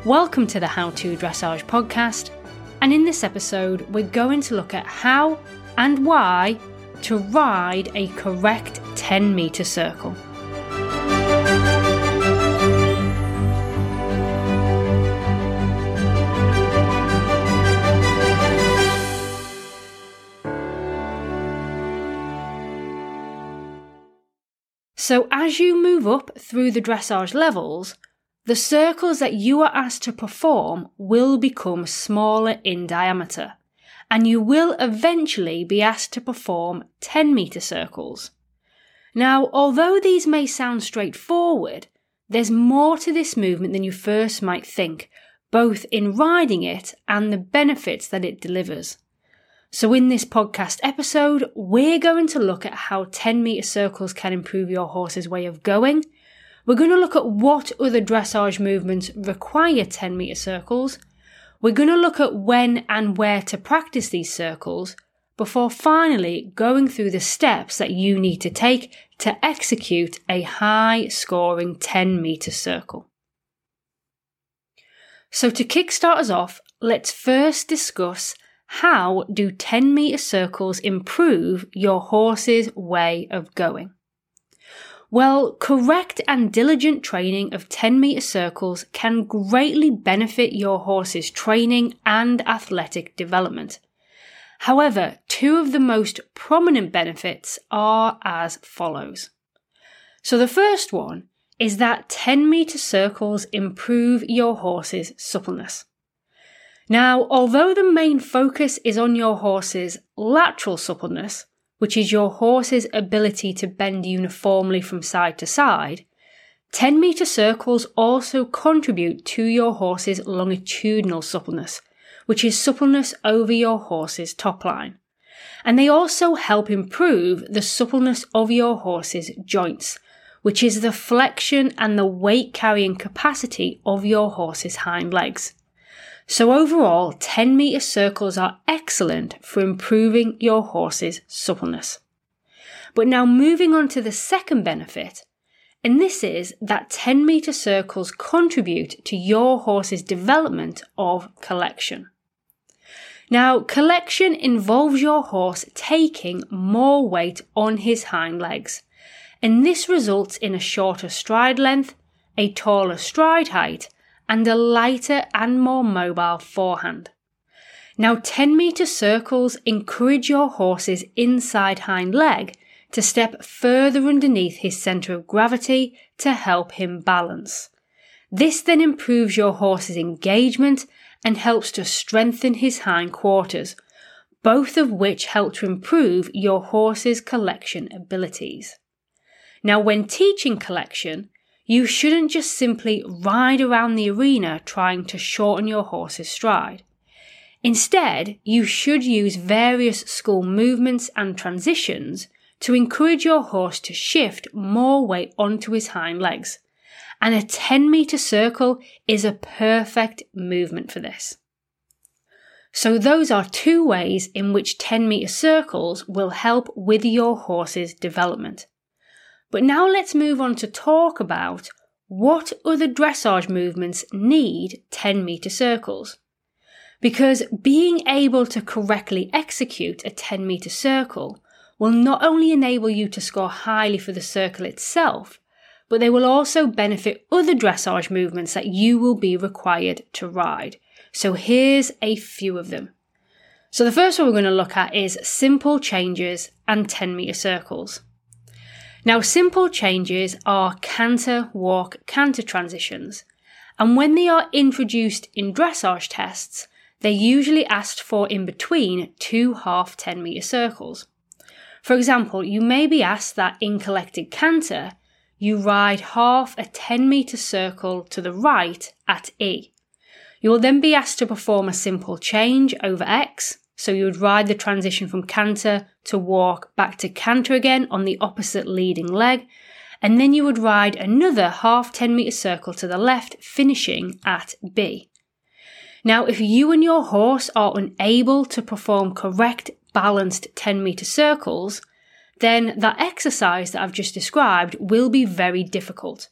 Welcome to the How To Dressage podcast, and in this episode we're going to look at how and why to ride a correct 10-metre circle. So as you move up through the dressage levels, the circles that you are asked to perform will become smaller in diameter, and you will eventually be asked to perform 10-metre circles. Now, although these may sound straightforward, there's more to this movement than you first might think, both in riding it and the benefits that it delivers. So in this podcast episode, we're going to look at how 10-metre circles can improve your horse's way of going. We're going to look at what other dressage movements require 10-metre circles. We're going to look at when and where to practice these circles, before finally going through the steps that you need to take to execute a high-scoring 10-metre circle. So to kickstart us off, let's first discuss how do 10-metre circles improve your horse's way of going. Well, correct and diligent training of 10-metre circles can greatly benefit your horse's training and athletic development. However, two of the most prominent benefits are as follows. So the first one is that 10-metre circles improve your horse's suppleness. Now, although the main focus is on your horse's lateral suppleness, which is your horse's ability to bend uniformly from side to side, 10-metre circles also contribute to your horse's longitudinal suppleness, which is suppleness over your horse's top line. And they also help improve the suppleness of your horse's joints, which is the flexion and the weight carrying capacity of your horse's hind legs. So overall, 10-metre circles are excellent for improving your horse's suppleness. But now moving on to the second benefit, and this is that 10-metre circles contribute to your horse's development of collection. Now, collection involves your horse taking more weight on his hind legs, and this results in a shorter stride length, a taller stride height, and a lighter and more mobile forehand. Now, 10-metre circles encourage your horse's inside hind leg to step further underneath his centre of gravity to help him balance. This then improves your horse's engagement and helps to strengthen his hind quarters, both of which help to improve your horse's collection abilities. Now, when teaching collection, you shouldn't just simply ride around the arena trying to shorten your horse's stride. Instead, you should use various school movements and transitions to encourage your horse to shift more weight onto his hind legs. And a 10-metre circle is a perfect movement for this. So those are two ways in which 10-metre circles will help with your horse's development. But now let's move on to talk about what other dressage movements need 10-metre circles. Because being able to correctly execute a 10-metre circle will not only enable you to score highly for the circle itself, but they will also benefit other dressage movements that you will be required to ride. So here's a few of them. So the first one we're going to look at is simple changes and 10-metre circles. Now, simple changes are canter, walk, canter transitions, and when they are introduced in dressage tests, they're usually asked for in between two half 10-metre circles. For example, you may be asked that in collected canter, you ride half a 10-metre circle to the right at E. You will then be asked to perform a simple change over X, so you would ride the transition from canter to walk back to canter again on the opposite leading leg, and then you would ride another half 10-metre circle to the left, finishing at B. Now, if you and your horse are unable to perform correct, balanced 10-metre circles, then that exercise that I've just described will be very difficult,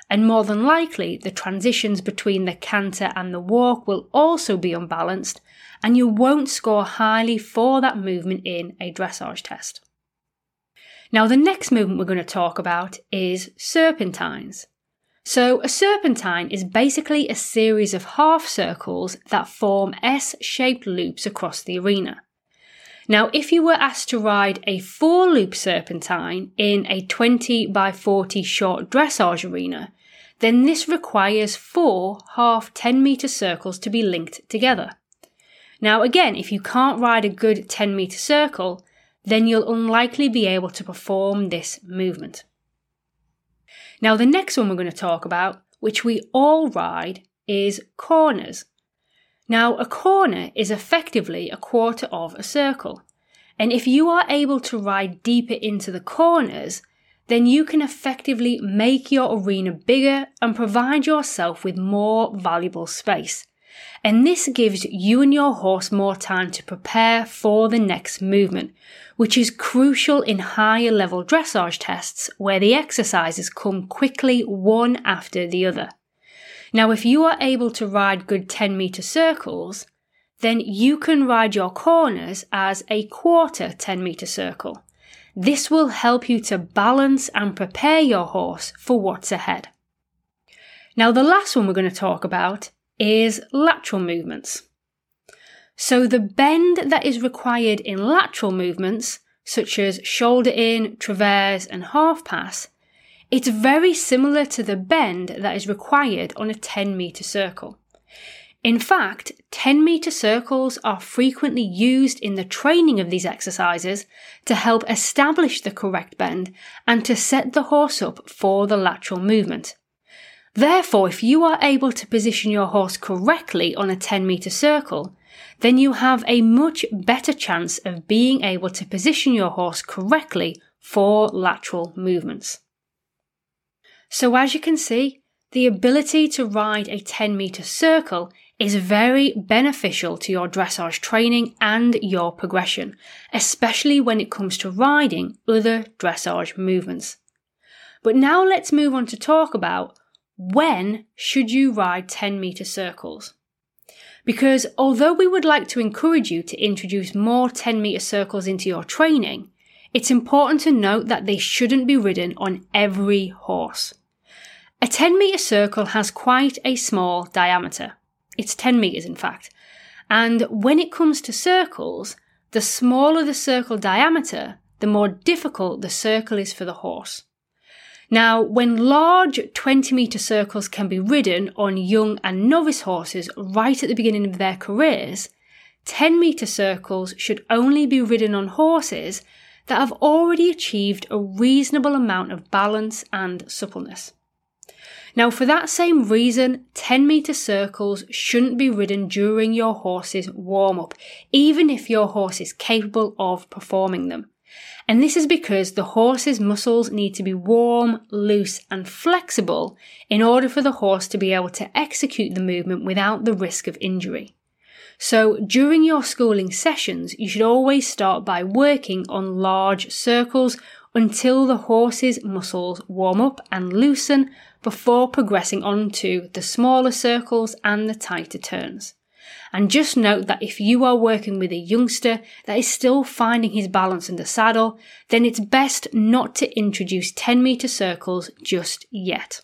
and more than likely the transitions between the canter and the walk will also be unbalanced, and you won't score highly for that movement in a dressage test. Now, the next movement we're going to talk about is serpentines. So a serpentine is basically a series of half circles that form S-shaped loops across the arena. Now, if you were asked to ride a 4-loop serpentine in a 20 by 40 short dressage arena, then this requires 4 half 10-metre circles to be linked together. Now, again, if you can't ride a good 10-metre circle, then you'll unlikely be able to perform this movement. Now, the next one we're going to talk about, which we all ride, is corners. Now, a corner is effectively a quarter of a circle, and if you are able to ride deeper into the corners, then you can effectively make your arena bigger and provide yourself with more valuable space. And this gives you and your horse more time to prepare for the next movement, which is crucial in higher level dressage tests where the exercises come quickly one after the other. Now, if you are able to ride good 10-metre circles, then you can ride your corners as a quarter 10-metre circle. This will help you to balance and prepare your horse for what's ahead. Now, the last one we're going to talk about is lateral movements. So the bend that is required in lateral movements, such as shoulder in, traverse and half pass, it's very similar to the bend that is required on a 10-metre circle. In fact, 10-metre circles are frequently used in the training of these exercises to help establish the correct bend and to set the horse up for the lateral movement. Therefore, if you are able to position your horse correctly on a 10-metre circle, then you have a much better chance of being able to position your horse correctly for lateral movements. So as you can see, the ability to ride a 10-metre circle is very beneficial to your dressage training and your progression, especially when it comes to riding other dressage movements. But now let's move on to talk about when should you ride 10-metre circles. Because although we would like to encourage you to introduce more 10-metre circles into your training, it's important to note that they shouldn't be ridden on every horse. A 10-metre circle has quite a small diameter. It's 10 metres in fact. And when it comes to circles, the smaller the circle diameter, the more difficult the circle is for the horse. Now, when large 20-metre circles can be ridden on young and novice horses right at the beginning of their careers, 10-metre circles should only be ridden on horses that have already achieved a reasonable amount of balance and suppleness. Now, for that same reason, 10-metre circles shouldn't be ridden during your horse's warm-up, even if your horse is capable of performing them. And this is because the horse's muscles need to be warm, loose and flexible in order for the horse to be able to execute the movement without the risk of injury. So during your schooling sessions, you should always start by working on large circles until the horse's muscles warm up and loosen before progressing on to the smaller circles and the tighter turns. And just note that if you are working with a youngster that is still finding his balance in the saddle, then it's best not to introduce 10-metre circles just yet.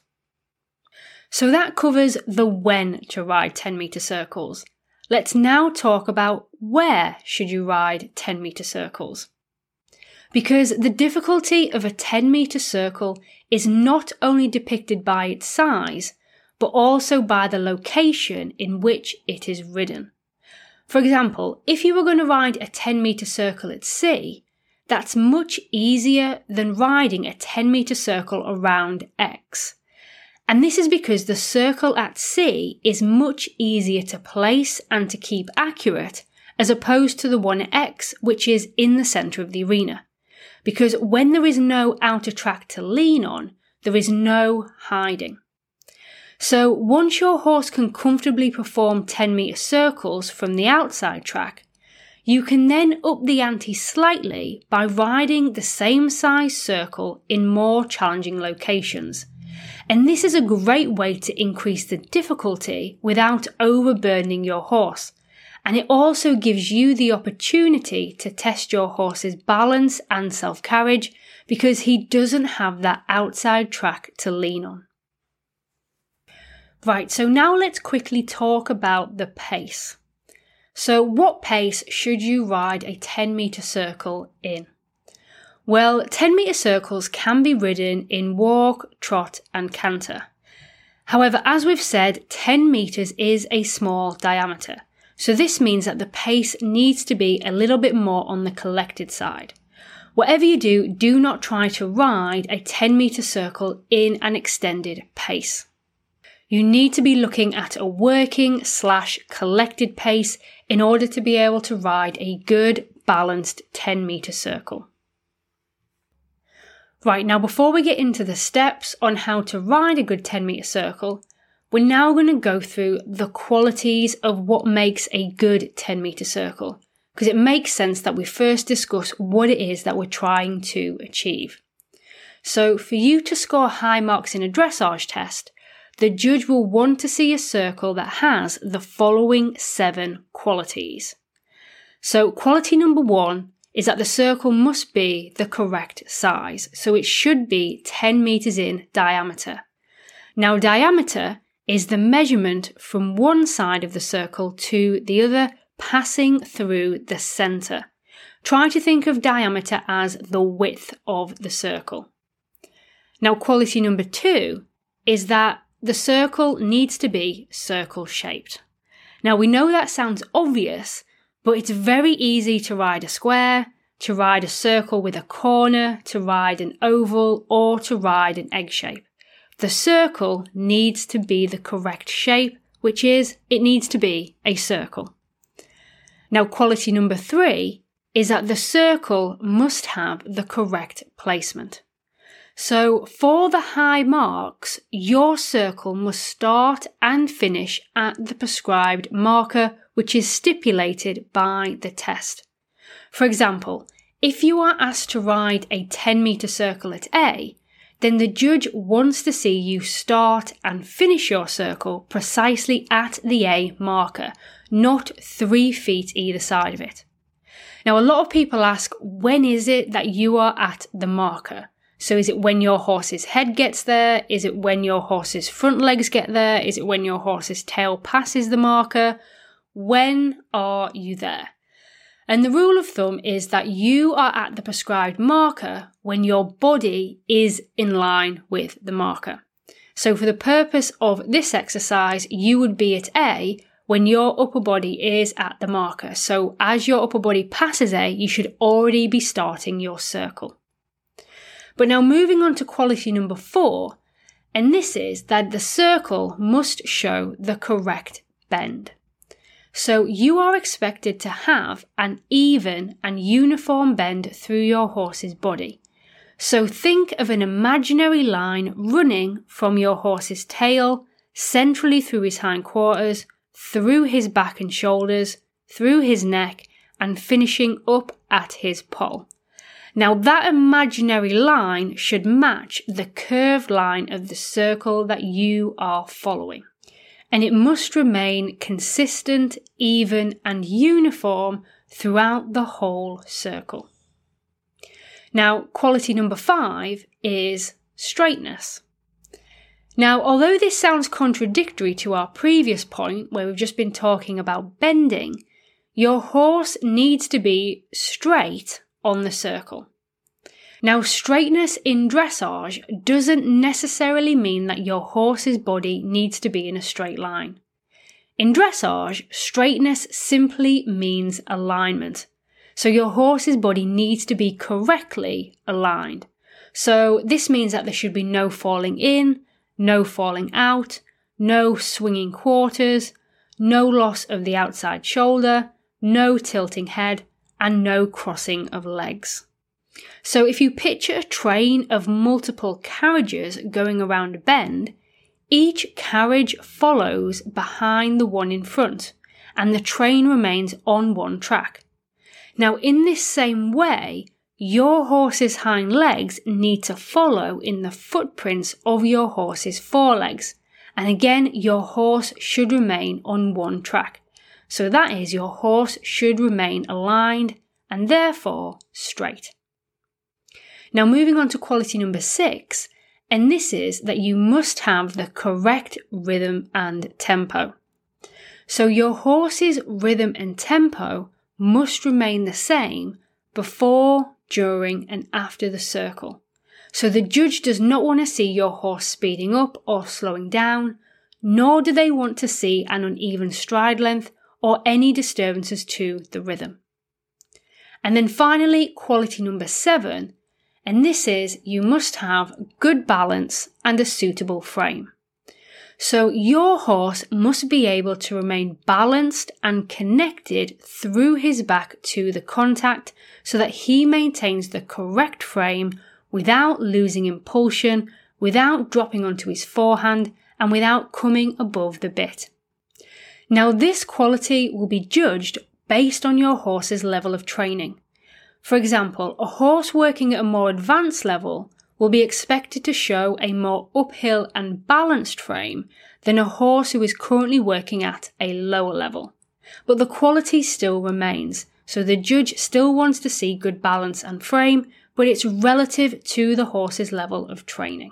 So that covers the when to ride 10-metre circles. Let's now talk about where should you ride 10-metre circles. Because the difficulty of a 10-metre circle is not only depicted by its size, but also by the location in which it is ridden. For example, if you were going to ride a 10-metre circle at sea, that's much easier than riding a 10-metre circle around X. And this is because the circle at sea is much easier to place and to keep accurate as opposed to the one at X, which is in the centre of the arena. Because when there is no outer track to lean on, there is no hiding. So once your horse can comfortably perform 10-metre circles from the outside track, you can then up the ante slightly by riding the same size circle in more challenging locations. And this is a great way to increase the difficulty without overburdening your horse. And it also gives you the opportunity to test your horse's balance and self-carriage because he doesn't have that outside track to lean on. Right, so now let's quickly talk about the pace. So what pace should you ride a 10-metre circle in? Well, 10-metre circles can be ridden in walk, trot and canter. However, as we've said, 10 metres is a small diameter. So this means that the pace needs to be a little bit more on the collected side. Whatever you do, do not try to ride a 10-metre circle in an extended pace. You need to be looking at a working/collected pace in order to be able to ride a good, balanced 10-metre circle. Right, now before we get into the steps on how to ride a good 10-metre circle, we're now going to go through the qualities of what makes a good 10-metre circle, because it makes sense that we first discuss what it is that we're trying to achieve. So for you to score high marks in a dressage test, the judge will want to see a circle that has the following 7 qualities. So quality number 1 is that the circle must be the correct size. So it should be 10 metres in diameter. Now diameter is the measurement from one side of the circle to the other passing through the centre. Try to think of diameter as the width of the circle. Now quality number 2 is that the circle needs to be circle shaped. Now we know that sounds obvious, but it's very easy to ride a square, to ride a circle with a corner, to ride an oval, or to ride an egg shape. The circle needs to be the correct shape, which is, it needs to be a circle. Now quality number 3 is that the circle must have the correct placement. So for the high marks, your circle must start and finish at the prescribed marker, which is stipulated by the test. For example, if you are asked to ride a 10-metre circle at A, then the judge wants to see you start and finish your circle precisely at the A marker, not 3 feet either side of it. Now, a lot of people ask, when is it that you are at the marker? So is it when your horse's head gets there? Is it when your horse's front legs get there? Is it when your horse's tail passes the marker? When are you there? And the rule of thumb is that you are at the prescribed marker when your body is in line with the marker. So for the purpose of this exercise, you would be at A when your upper body is at the marker. So as your upper body passes A, you should already be starting your circle. But now moving on to quality number 4, and this is that the circle must show the correct bend. So you are expected to have an even and uniform bend through your horse's body. So think of an imaginary line running from your horse's tail, centrally through his hindquarters, through his back and shoulders, through his neck, and finishing up at his poll. Now that imaginary line should match the curved line of the circle that you are following. And it must remain consistent, even, and uniform throughout the whole circle. Now, quality number 5 is straightness. Now, although this sounds contradictory to our previous point, where we've just been talking about bending, your horse needs to be straight on the circle. Now, straightness in dressage doesn't necessarily mean that your horse's body needs to be in a straight line. In dressage, straightness simply means alignment. So your horse's body needs to be correctly aligned. So this means that there should be no falling in, no falling out, no swinging quarters, no loss of the outside shoulder, no tilting head, and no crossing of legs. So if you picture a train of multiple carriages going around a bend, each carriage follows behind the one in front, and the train remains on one track. Now, in this same way, your horse's hind legs need to follow in the footprints of your horse's forelegs. And again, your horse should remain on one track. So that is, your horse should remain aligned and therefore straight. Now moving on to quality number 6, and this is that you must have the correct rhythm and tempo. So your horse's rhythm and tempo must remain the same before, during and after the circle. So the judge does not want to see your horse speeding up or slowing down, nor do they want to see an uneven stride length or any disturbances to the rhythm. And then finally, quality number 7, and this is you must have good balance and a suitable frame. So your horse must be able to remain balanced and connected through his back to the contact so that he maintains the correct frame without losing impulsion, without dropping onto his forehand, and without coming above the bit. Now this quality will be judged based on your horse's level of training. For example, a horse working at a more advanced level will be expected to show a more uphill and balanced frame than a horse who is currently working at a lower level. But the quality still remains, so the judge still wants to see good balance and frame, but it's relative to the horse's level of training.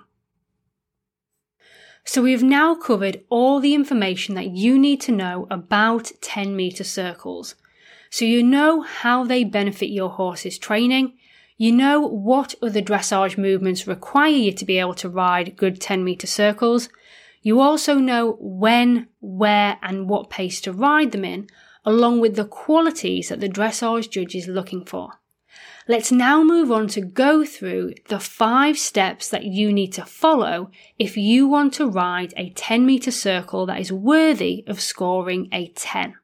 So we've now covered all the information that you need to know about 10-meter circles. So you know how they benefit your horse's training. You know what other dressage movements require you to be able to ride good 10-meter circles. You also know when, where and what pace to ride them in, along with the qualities that the dressage judge is looking for. Let's now move on to go through the 5 steps that you need to follow if you want to ride a 10-meter circle that is worthy of scoring a 10.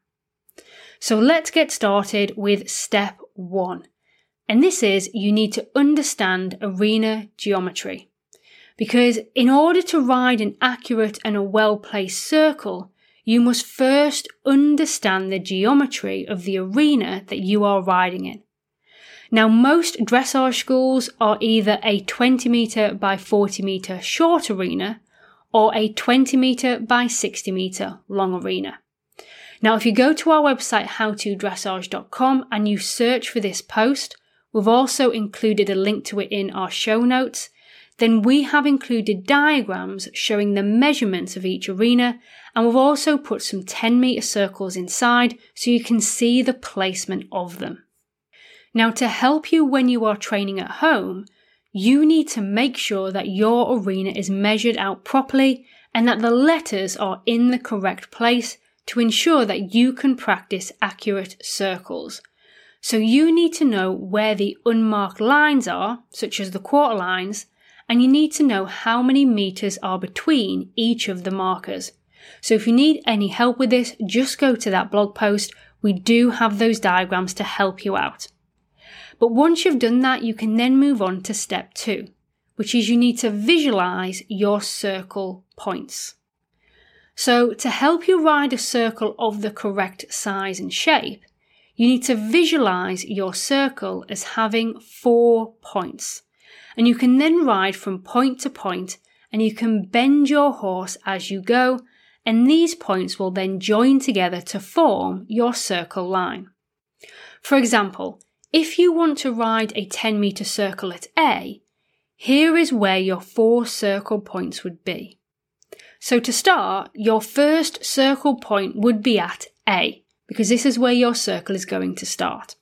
So let's get started with step 1. And this is you need to understand arena geometry. Because in order to ride an accurate and a well-placed circle, you must first understand the geometry of the arena that you are riding in. Now, most dressage schools are either a 20 metre by 40 metre short arena or a 20 metre by 60 metre long arena. Now, if you go to our website howtodressage.com and you search for this post, we've also included a link to it in our show notes. Then we have included diagrams showing the measurements of each arena, and we've also put some 10-metre circles inside so you can see the placement of them. Now, to help you when you are training at home, you need to make sure that your arena is measured out properly and that the letters are in the correct place to ensure that you can practice accurate circles. So you need to know where the unmarked lines are, such as the quarter lines, and you need to know how many meters are between each of the markers. So if you need any help with this, just go to that blog post. We do have those diagrams to help you out. But once you've done that, you can then move on to step 2, which is you need to visualize your circle points. So to help you ride a circle of the correct size and shape, you need to visualize your circle as having 4 points. And you can then ride from point to point, and you can bend your horse as you go, and these points will then join together to form your circle line. For example, if you want to ride a 10-meter circle at A, here is where your 4 circle points would be. So to start, your first circle point would be at A, because this is where your circle is going to start.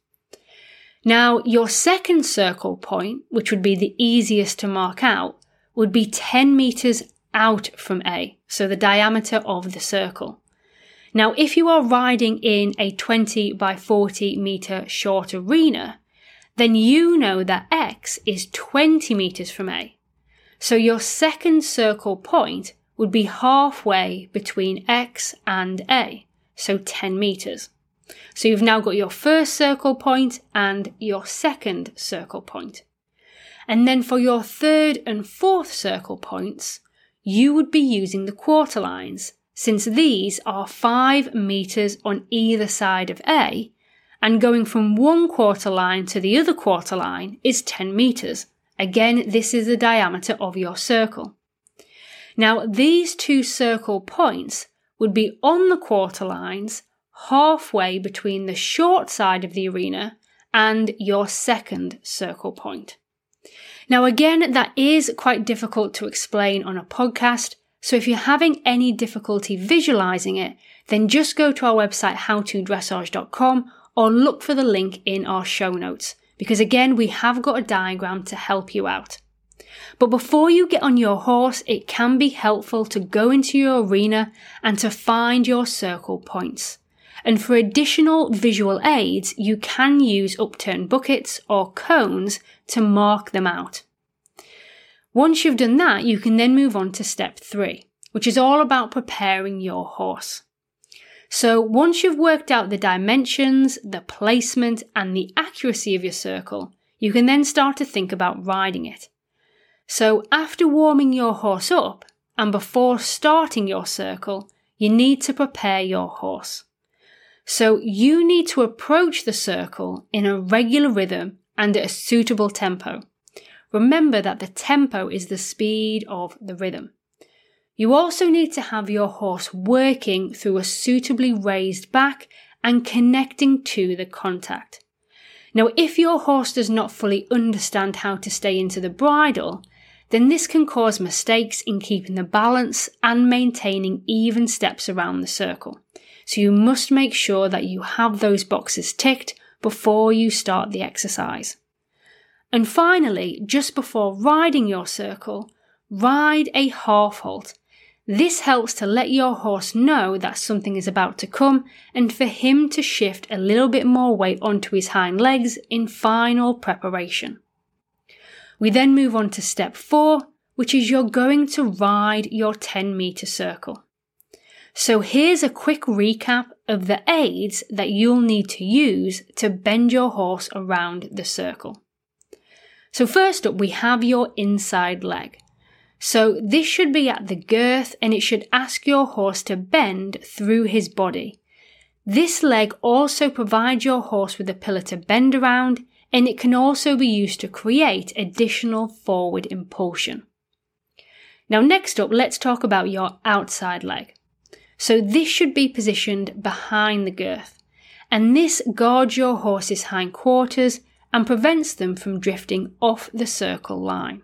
Now, your second circle point, which would be the easiest to mark out, would be 10 meters out from A, so the diameter of the circle. Now, if you are riding in a 20 by 40 meter short arena, then you know that X is 20 meters from A. So your second circle point would be halfway between X and A, so 10 meters. So you've now got your first circle point and your second circle point. And then for your third and fourth circle points, you would be using the quarter lines, since these are 5 meters on either side of A, and going from one quarter line to the other quarter line is 10 meters. Again, this is the diameter of your circle. Now, these two circle points would be on the quarter lines halfway between the short side of the arena and your second circle point. Now, again, that is quite difficult to explain on a podcast, so if you're having any difficulty visualizing it, then just go to our website howtodressage.com or look for the link in our show notes, because again, we have got a diagram to help you out. But before you get on your horse, it can be helpful to go into your arena and to find your circle points. And for additional visual aids, you can use upturned buckets or cones to mark them out. Once you've done that, you can then move on to step 3, which is all about preparing your horse. So once you've worked out the dimensions, the placement, and the accuracy of your circle, you can then start to think about riding it. So after warming your horse up, and before starting your circle, you need to prepare your horse. So you need to approach the circle in a regular rhythm and at a suitable tempo. Remember that the tempo is the speed of the rhythm. You also need to have your horse working through a suitably raised back and connecting to the contact. Now, if your horse does not fully understand how to stay into the bridle, then this can cause mistakes in keeping the balance and maintaining even steps around the circle. So you must make sure that you have those boxes ticked before you start the exercise. And finally, just before riding your circle, ride a half halt. This helps to let your horse know that something is about to come and for him to shift a little bit more weight onto his hind legs in final preparation. We then move on to step 4, which is you're going to ride your 10-meter circle. So here's a quick recap of the aids that you'll need to use to bend your horse around the circle. So first up, we have your inside leg. So this should be at the girth and it should ask your horse to bend through his body. This leg also provides your horse with a pillar to bend around, and it can also be used to create additional forward impulsion. Now next up, let's talk about your outside leg. So this should be positioned behind the girth, and this guards your horse's hindquarters and prevents them from drifting off the circle line.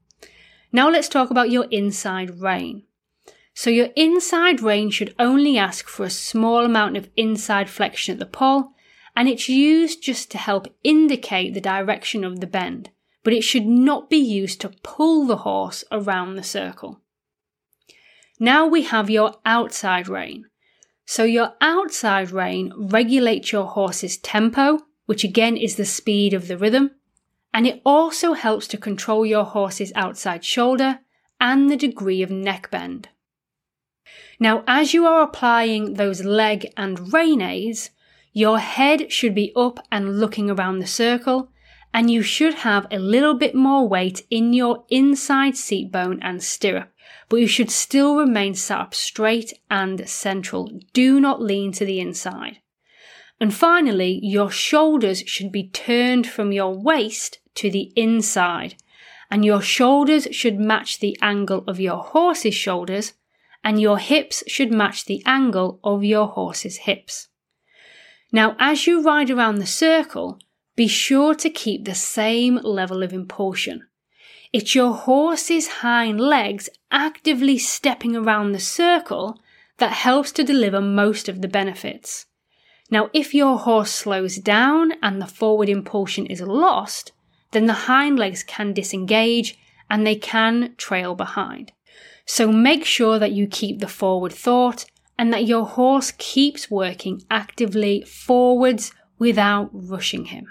Now let's talk about your inside rein. So your inside rein should only ask for a small amount of inside flexion at the poll, and it's used just to help indicate the direction of the bend, but it should not be used to pull the horse around the circle. Now we have your outside rein. So your outside rein regulates your horse's tempo, which again is the speed of the rhythm, and it also helps to control your horse's outside shoulder and the degree of neck bend. Now, as you are applying those leg and rein aids, your head should be up and looking around the circle, and you should have a little bit more weight in your inside seat bone and stirrup, but you should still remain sat up straight and central. Do not lean to the inside. And finally, your shoulders should be turned from your waist to the inside, and your shoulders should match the angle of your horse's shoulders, and your hips should match the angle of your horse's hips. Now, as you ride around the circle, be sure to keep the same level of impulsion. It's your horse's hind legs actively stepping around the circle that helps to deliver most of the benefits. Now, if your horse slows down and the forward impulsion is lost, then the hind legs can disengage and they can trail behind. So make sure that you keep the forward thought and that your horse keeps working actively forwards without rushing him.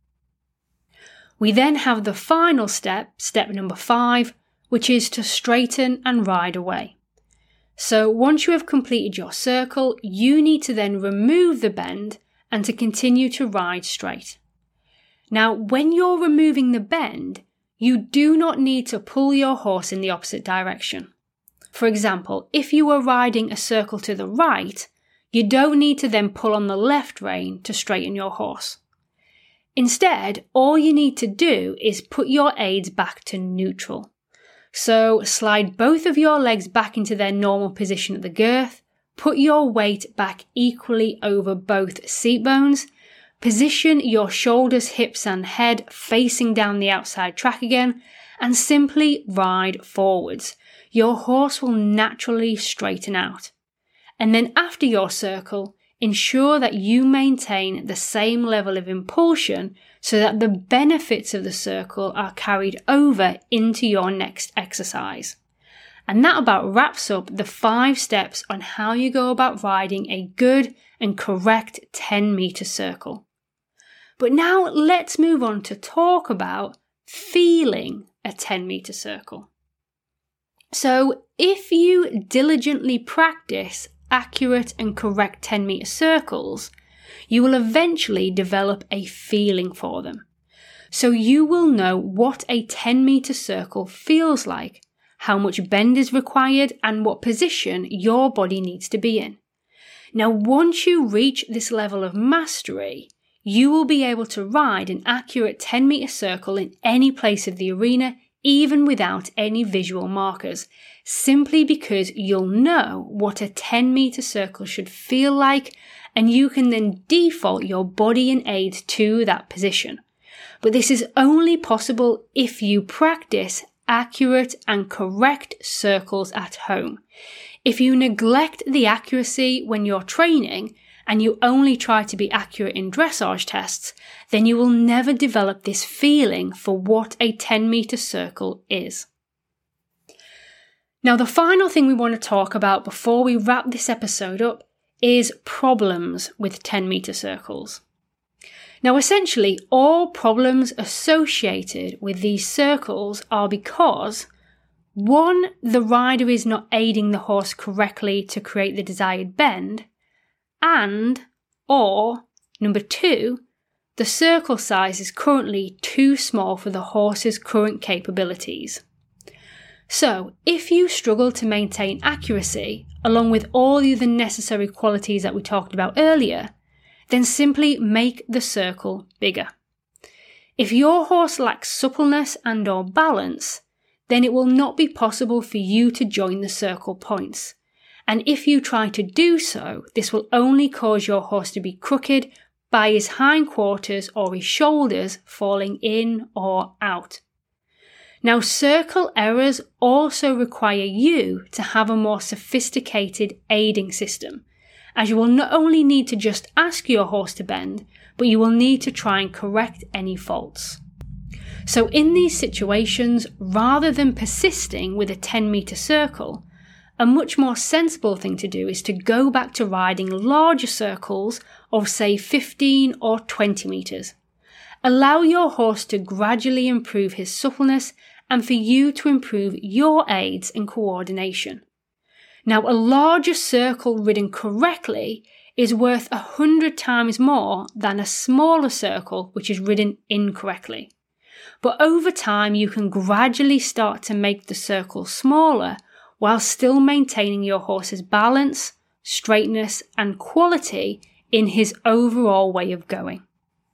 We then have the final step, step number 5, which is to straighten and ride away. So once you have completed your circle, you need to then remove the bend and to continue to ride straight. Now, when you're removing the bend, you do not need to pull your horse in the opposite direction. For example, if you were riding a circle to the right, You don't need to then pull on the left rein to straighten your horse. Instead, all you need to do is put your aids back to neutral. So slide both of your legs back into their normal position at the girth, put your weight back equally over both seat bones, position your shoulders, hips and head facing down the outside track again, and simply ride forwards. Your horse will naturally straighten out. And then after your circle, ensure that you maintain the same level of impulsion so that the benefits of the circle are carried over into your next exercise. And that about wraps up the 5 steps on how you go about riding a good and correct 10-meter circle. But now let's move on to talk about feeling a 10-meter circle. So if you diligently practice accurate and correct 10-meter circles, you will eventually develop a feeling for them. So you will know what a 10-meter circle feels like, how much bend is required, and what position your body needs to be in. Now, once you reach this level of mastery, you will be able to ride an accurate 10-meter circle in any place of the arena, even without any visual markers, simply because you'll know what a 10-meter circle should feel like, and you can then default your body and aids to that position. But this is only possible if you practice accurate and correct circles at home. If you neglect the accuracy when you're training, and you only try to be accurate in dressage tests, then you will never develop this feeling for what a 10-meter circle is. Now, the final thing we want to talk about before we wrap this episode up is problems with 10-meter circles. Now, essentially, all problems associated with these circles are because 1, the rider is not aiding the horse correctly to create the desired bend, or number 2, the circle size is currently too small for the horse's current capabilities. So, if you struggle to maintain accuracy, along with all the other necessary qualities that we talked about earlier, then simply make the circle bigger. If your horse lacks suppleness and/or balance, then it will not be possible for you to join the circle points. And if you try to do so, this will only cause your horse to be crooked by his hindquarters or his shoulders falling in or out. Now, circle errors also require you to have a more sophisticated aiding system, as you will not only need to just ask your horse to bend, but you will need to try and correct any faults. So in these situations, rather than persisting with a 10-meter circle, a much more sensible thing to do is to go back to riding larger circles of say 15 or 20 meters. Allow your horse to gradually improve his suppleness and for you to improve your aids and coordination. Now, a larger circle ridden correctly is worth 100 times more than a smaller circle which is ridden incorrectly. But over time, you can gradually start to make the circle smaller while still maintaining your horse's balance, straightness, and quality in his overall way of going.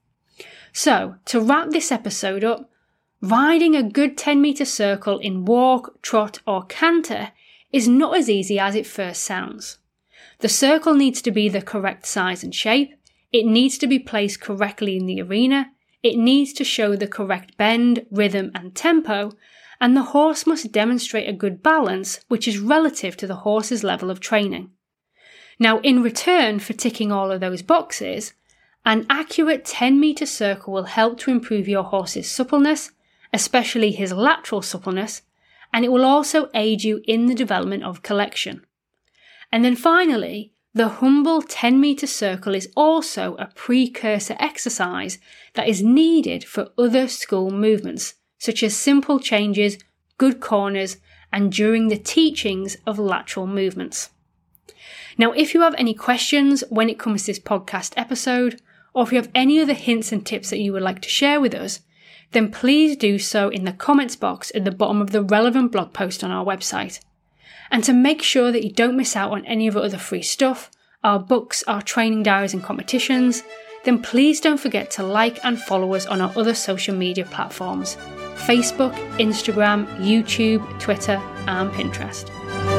So, to wrap this episode up, riding a good 10-meter circle in walk, trot, or canter is not as easy as it first sounds. The circle needs to be the correct size and shape, it needs to be placed correctly in the arena, it needs to show the correct bend, rhythm, and tempo, and the horse must demonstrate a good balance, which is relative to the horse's level of training. Now, in return for ticking all of those boxes, an accurate 10-meter circle will help to improve your horse's suppleness, especially his lateral suppleness, and it will also aid you in the development of collection. And then finally, the humble 10-meter circle is also a precursor exercise that is needed for other school movements, such as simple changes, good corners, and during the teachings of lateral movements. Now, if you have any questions when it comes to this podcast episode, or if you have any other hints and tips that you would like to share with us, then please do so in the comments box at the bottom of the relevant blog post on our website. And to make sure that you don't miss out on any of our other free stuff, our books, our training diaries and competitions, then please don't forget to like and follow us on our other social media platforms: Facebook, Instagram, YouTube, Twitter and Pinterest.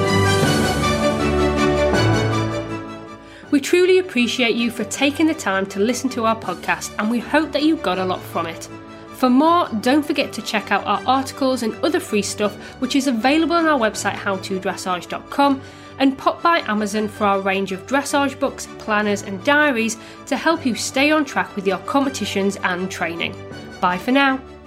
We truly appreciate you for taking the time to listen to our podcast, and we hope that you got a lot from it. For more, don't forget to check out our articles and other free stuff, which is available on our website howtodressage.com, and pop by Amazon for our range of dressage books, planners and diaries to help you stay on track with your competitions and training. Bye for now.